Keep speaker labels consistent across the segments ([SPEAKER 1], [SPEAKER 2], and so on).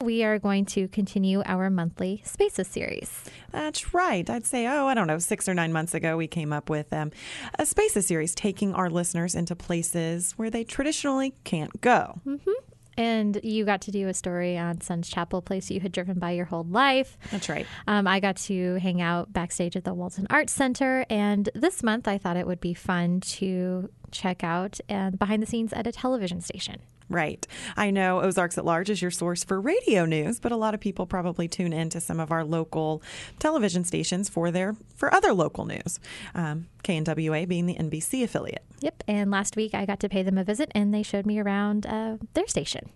[SPEAKER 1] we are going to continue our monthly Spaces series.
[SPEAKER 2] That's right. I'd say, I don't know, 6 or 9 months ago, we came up with a Spaces series taking our listeners into places where they traditionally can't go.
[SPEAKER 1] Mm-hmm. And you got to do a story on Sun's Chapel, a place you had driven by your whole life.
[SPEAKER 2] That's right.
[SPEAKER 1] I got to hang out backstage at the Walton Arts Center. And this month, I thought it would be fun to check out behind the scenes at a television station.
[SPEAKER 2] Right. I know Ozarks at Large is your source for radio news, but a lot of people probably tune into some of our local television stations for other local news. KNWA being the NBC affiliate.
[SPEAKER 1] Yep. And last week I got to pay them a visit and they showed me around their station.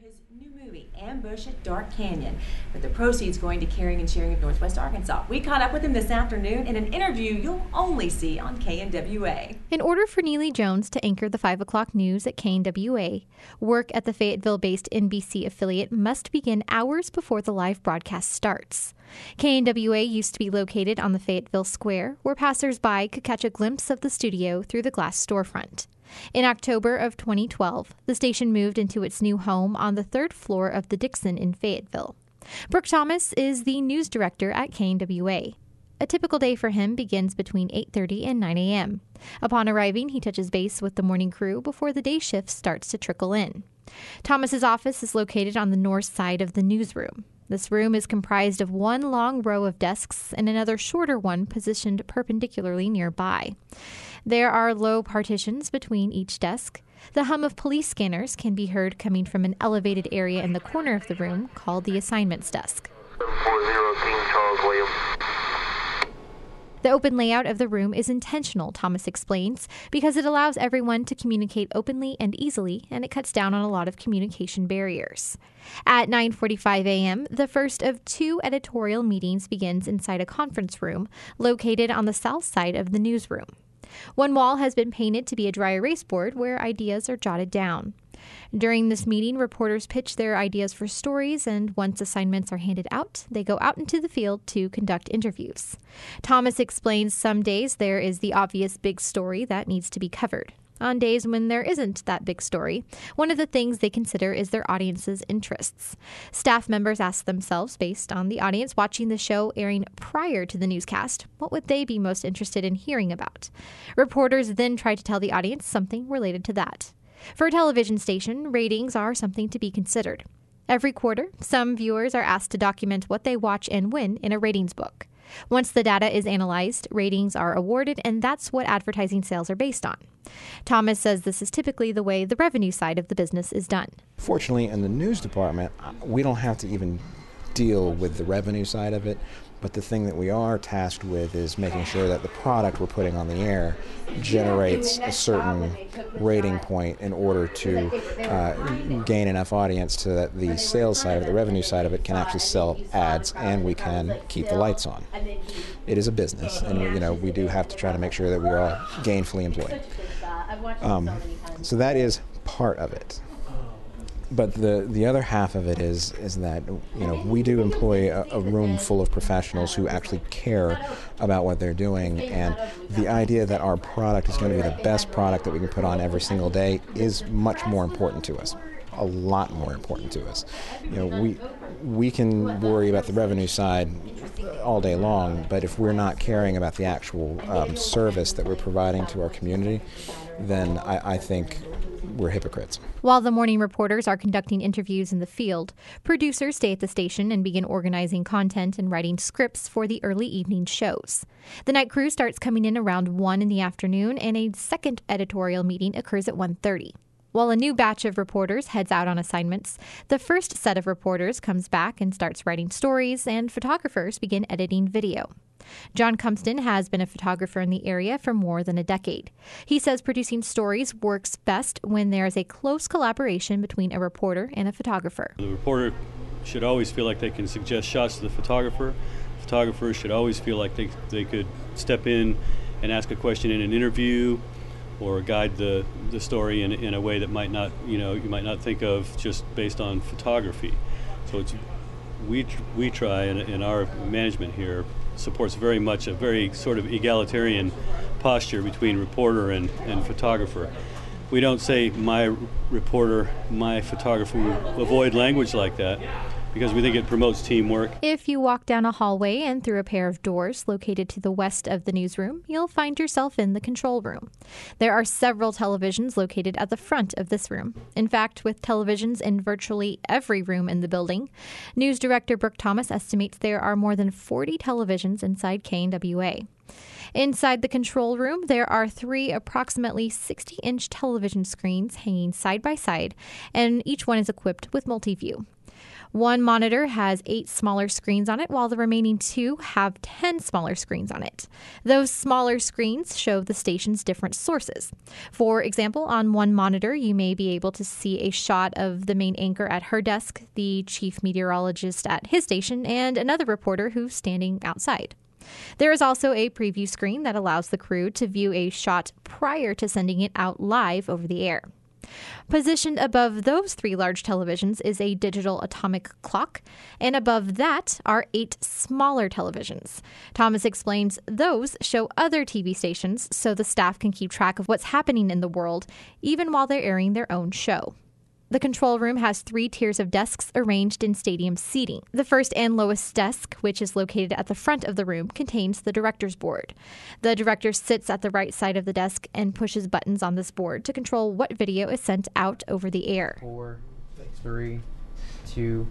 [SPEAKER 3] Ambush at Dark Canyon, with the proceeds going to Caring and Sharing of Northwest Arkansas. We caught up with him this afternoon in an interview you'll only see on KNWA.
[SPEAKER 1] In order for Neely Jones to anchor the 5 o'clock news at KNWA, work at the Fayetteville-based NBC affiliate must begin hours before the live broadcast starts. KNWA used to be located on the Fayetteville Square, where passers-by could catch a glimpse of the studio through the glass storefront. In October of 2012, the station moved into its new home on the 3rd floor of the Dixon in Fayetteville. Brooke Thomas is the news director at KNWA. A typical day for him begins between 8:30 and 9 a.m. Upon arriving, he touches base with the morning crew before the day shift starts to trickle in. Thomas's office is located on the north side of the newsroom. This room is comprised of one long row of desks and another shorter one positioned perpendicularly nearby. There are low partitions between each desk. The hum of police scanners can be heard coming from an elevated area in the corner of the room called the assignments desk.
[SPEAKER 4] 740 King Charles William.
[SPEAKER 1] The open layout of the room is intentional, Thomas explains, because it allows everyone to communicate openly and easily, and it cuts down on a lot of communication barriers. At 9:45 a.m., the first of 2 editorial meetings begins inside a conference room located on the south side of the newsroom. One wall has been painted to be a dry erase board where ideas are jotted down. During this meeting, reporters pitch their ideas for stories, and once assignments are handed out, they go out into the field to conduct interviews. Thomas explains some days there is the obvious big story that needs to be covered. On days when there isn't that big story, one of the things they consider is their audience's interests. Staff members ask themselves, based on the audience watching the show airing prior to the newscast, what would they be most interested in hearing about? Reporters then try to tell the audience something related to that. For a television station, ratings are something to be considered. Every quarter, some viewers are asked to document what they watch and when in a ratings book. Once the data is analyzed, ratings are awarded, and that's what advertising sales are based on. Thomas says this is typically the way the revenue side of the business is done.
[SPEAKER 5] Fortunately, in the news department, we don't have to even deal with the revenue side of it, but the thing that we are tasked with is making sure that the product we're putting on the air generates a certain rating point in order to gain enough audience so that the sales side of it, the revenue side of it, can actually sell ads and we can keep the lights on. It is a business, and we do have to try to make sure that we are all gainfully employed. So that is part of it. But the other half of it is that we do employ a room full of professionals who actually care about what they're doing, and the idea that our product is going to be the best product that we can put on every single day is much more important to us, a lot more important to us. We can worry about the revenue side all day long, but if we're not caring about the actual service that we're providing to our community, then I think we're hypocrites.
[SPEAKER 1] While the morning reporters are conducting interviews in the field, producers stay at the station and begin organizing content and writing scripts for the early evening shows. The night crew starts coming in around 1 in the afternoon, and a second editorial meeting occurs at 1:30. While a new batch of reporters heads out on assignments, the first set of reporters comes back and starts writing stories, and photographers begin editing video. John Cumston has been a photographer in the area for more than a decade. He says producing stories works best when there is a close collaboration between a reporter and a photographer.
[SPEAKER 6] The reporter should always feel like they can suggest shots to the photographer. Photographers should always feel like they could step in and ask a question in an interview or guide the story in a way that might not, you might not think of just based on photography. So we try, and our management here supports very much a very sort of egalitarian posture between reporter and photographer. We don't say my reporter, my photographer. We avoid language like that. because we think it promotes teamwork.
[SPEAKER 1] If you walk down a hallway and through a pair of doors located to the west of the newsroom, you'll find yourself in the control room. There are several televisions located at the front of this room. In fact, with televisions in virtually every room in the building, News Director Brooke Thomas estimates there are more than 40 televisions inside KNWA. Inside the control room, there are 3 approximately 60-inch television screens hanging side by side, and each one is equipped with multi-view. One monitor has 8 smaller screens on it, while the remaining 2 have 10 smaller screens on it. Those smaller screens show the station's different sources. For example, on one monitor, you may be able to see a shot of the main anchor at her desk, the chief meteorologist at his station, and another reporter who's standing outside. There is also a preview screen that allows the crew to view a shot prior to sending it out live over the air. Positioned above those 3 large televisions is a digital atomic clock, and above that are 8 smaller televisions. Thomas explains those show other TV stations so the staff can keep track of what's happening in the world, even while they're airing their own show. The control room has 3 tiers of desks arranged in stadium seating. The first and lowest desk, which is located at the front of the room, contains the director's board. The director sits at the right side of the desk and pushes buttons on this board to control what video is sent out over the air.
[SPEAKER 7] 4, 3, 2,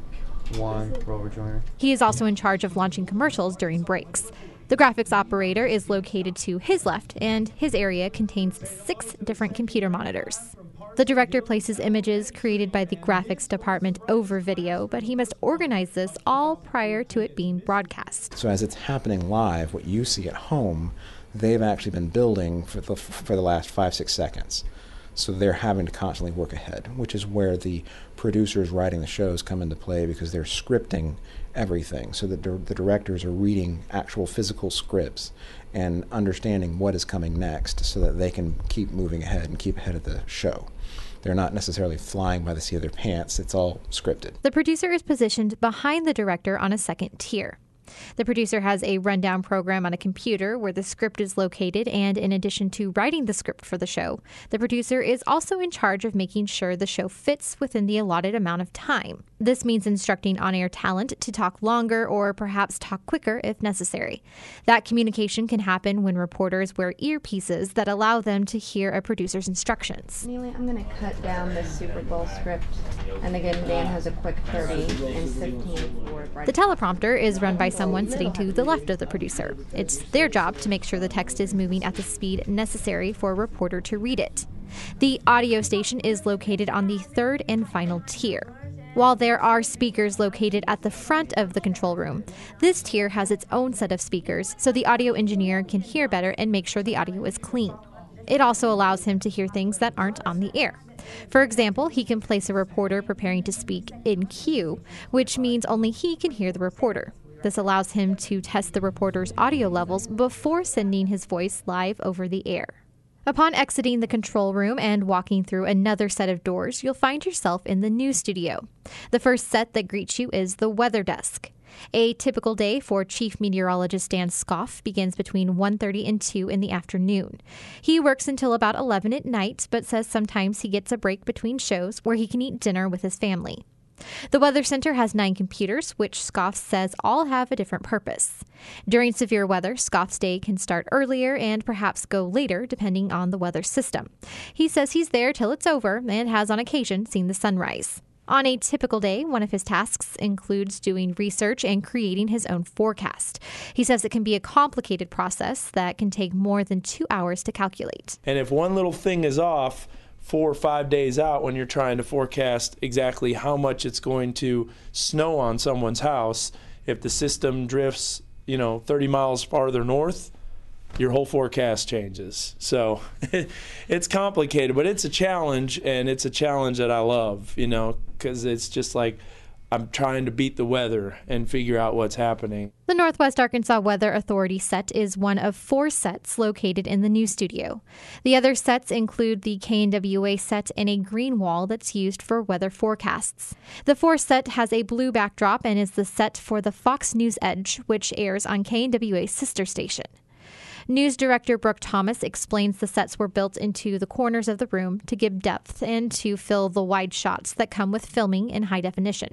[SPEAKER 7] 1, roll rejoiner.
[SPEAKER 1] He is also in charge of launching commercials during breaks. The graphics operator is located to his left, and his area contains 6 different computer monitors. The director places images created by the graphics department over video, but he must organize this all prior to it being broadcast.
[SPEAKER 5] So as it's happening live, what you see at home, they've actually been building for the last 5-6 seconds. So they're having to constantly work ahead, which is where the producers writing the shows come into play, because they're scripting everything so that the directors are reading actual physical scripts and understanding what is coming next so that they can keep moving ahead and keep ahead of the show. They're not necessarily flying by the seat of their pants. It's all scripted.
[SPEAKER 1] The producer is positioned behind the director on a second tier. The producer has a rundown program on a computer where the script is located, and in addition to writing the script for the show, the producer is also in charge of making sure the show fits within the allotted amount of time. This means instructing on-air talent to talk longer or perhaps talk quicker if necessary. That communication can happen when reporters wear earpieces that allow them to hear a producer's instructions.
[SPEAKER 8] Neely, I'm going to cut down the Super Bowl script, and again, Dan has a quick 30 and 15 for...
[SPEAKER 1] The teleprompter is run by someone sitting to the left of the producer. It's their job to make sure the text is moving at the speed necessary for a reporter to read it. The audio station is located on the 3rd and final tier. While there are speakers located at the front of the control room, this tier has its own set of speakers so the audio engineer can hear better and make sure the audio is clean. It also allows him to hear things that aren't on the air. For example, he can place a reporter preparing to speak in queue, which means only he can hear the reporter. This allows him to test the reporter's audio levels before sending his voice live over the air. Upon exiting the control room and walking through another set of doors, you'll find yourself in the news studio. The first set that greets you is the weather desk. A typical day for Chief Meteorologist Dan Scoff begins between 1:30 and 2 in the afternoon. He works until about 11 at night, but says sometimes he gets a break between shows where he can eat dinner with his family. The Weather Center has 9 computers, which Scoff says all have a different purpose. During severe weather, Scoff's day can start earlier and perhaps go later, depending on the weather system. He says he's there till it's over and has on occasion seen the sunrise. On a typical day, one of his tasks includes doing research and creating his own forecast. He says it can be a complicated process that can take more than 2 hours to calculate.
[SPEAKER 9] And if one little thing is off 4 or 5 days out when you're trying to forecast exactly how much it's going to snow on someone's house, if the system drifts, 30 miles farther north, your whole forecast changes. So it's complicated, but it's a challenge, and it's a challenge that I love, because it's just like I'm trying to beat the weather and figure out what's happening.
[SPEAKER 1] The Northwest Arkansas Weather Authority set is one of 4 sets located in the news studio. The other sets include the KNWA set and a green wall that's used for weather forecasts. The 4th set has a blue backdrop and is the set for the Fox News Edge, which airs on KNWA's sister station. News Director Brooke Thomas explains the sets were built into the corners of the room to give depth and to fill the wide shots that come with filming in high definition.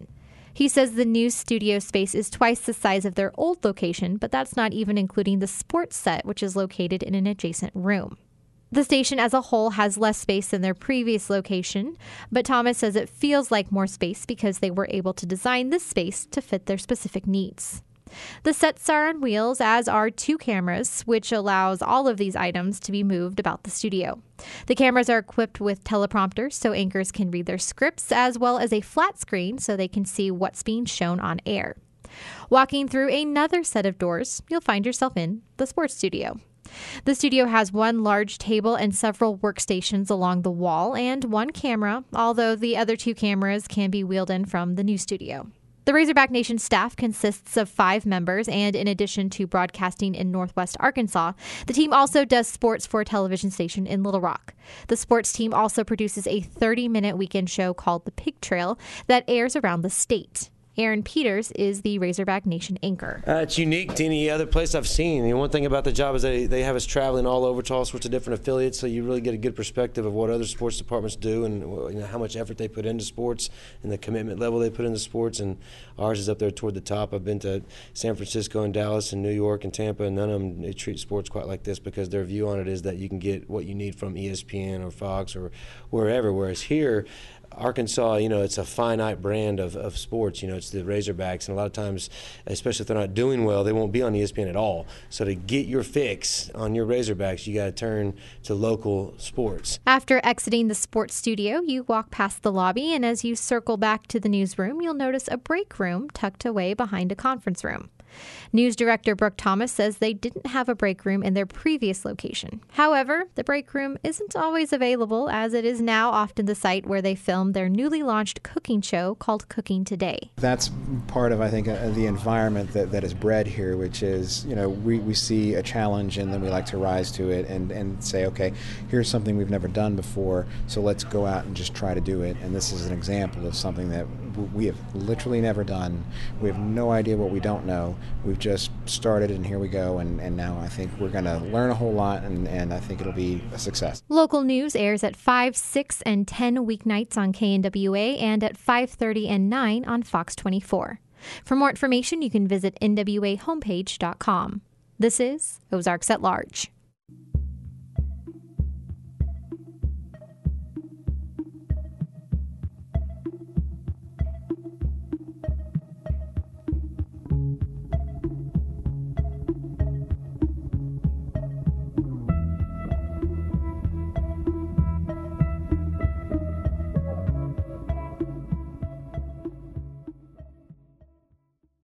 [SPEAKER 1] He says the new studio space is twice the size of their old location, but that's not even including the sports set, which is located in an adjacent room. The station as a whole has less space than their previous location, but Thomas says it feels like more space because they were able to design this space to fit their specific needs. The sets are on wheels, as are 2 cameras, which allows all of these items to be moved about the studio. The cameras are equipped with teleprompters so anchors can read their scripts, as well as a flat screen so they can see what's being shown on air. Walking through another set of doors, you'll find yourself in the sports studio. The studio has 1 large table and several workstations along the wall and 1 camera, although the other 2 cameras can be wheeled in from the new studio. The Razorback Nation staff consists of 5 members, and in addition to broadcasting in Northwest Arkansas, the team also does sports for a television station in Little Rock. The sports team also produces a 30-minute weekend show called The Pig Trail that airs around the state. Aaron Peters is the Razorback Nation anchor.
[SPEAKER 10] It's unique to any other place I've seen. One thing about the job is they have us traveling all over to all sorts of different affiliates, so you really get a good perspective of what other sports departments do and how much effort they put into sports and the commitment level they put into sports. And ours is up there toward the top. I've been to San Francisco and Dallas and New York and Tampa, and none of them they treat sports quite like this because their view on it is that you can get what you need from ESPN or Fox or wherever. Whereas here, Arkansas, it's a finite brand of sports. It's the Razorbacks, and a lot of times, especially if they're not doing well, they won't be on ESPN at all. So to get your fix on your Razorbacks, you got to turn to local sports.
[SPEAKER 1] After exiting the sports studio, you walk past the lobby, and as you circle back to the newsroom, you'll notice a break room tucked away behind a conference room. News director Brooke Thomas says they didn't have a break room in their previous location. However, the break room isn't always available, as it is now often the site where they film their newly launched cooking show called Cooking Today.
[SPEAKER 5] That's part of, I think, the environment that is bred here, which is, we see a challenge and then we like to rise to it and say, okay, here's something we've never done before, so let's go out and just try to do it. And this is an example of something that we have literally never done. We have no idea what we don't know. We've just started, and here we go, and now I think we're going to learn a whole lot, and I think it'll be a success.
[SPEAKER 1] Local news airs at 5, 6, and 10 weeknights on KNWA and at 5:30 and 9 on Fox 24. For more information, you can visit nwahomepage.com. This is Ozarks at Large.